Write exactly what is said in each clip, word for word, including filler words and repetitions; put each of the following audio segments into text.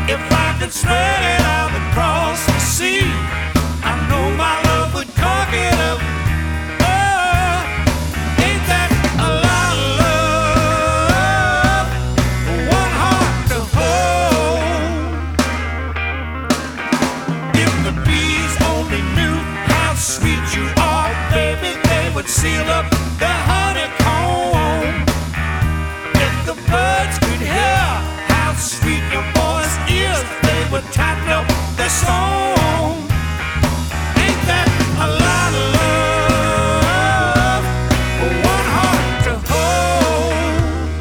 If I could spread it out across the sea, I know my love would conquer it up. Oh, ain't that a lot of love for one heart to hold? If the bees only knew how sweet you are, baby, they would seal up the honeycomb. If the birds could hear how sweet your voice is, they would tighten up their song. Ain't that a lot of love for one heart to hold?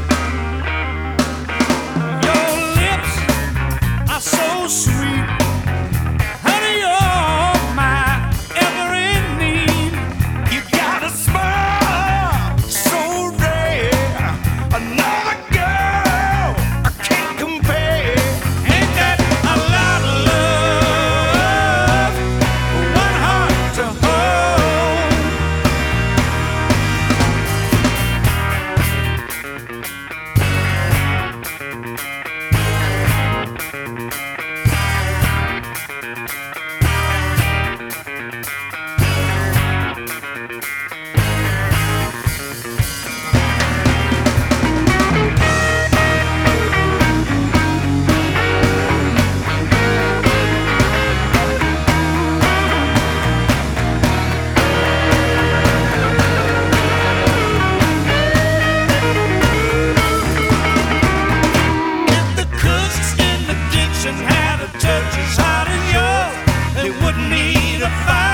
Your lips are so sweet, honey, you're my every need. You got a smile so rare, another girl I can't compare. Ain't that a lot of love for one heart to hold? If the cooks in the kitchen had a touch as hot as yours, they wouldn't need a fire.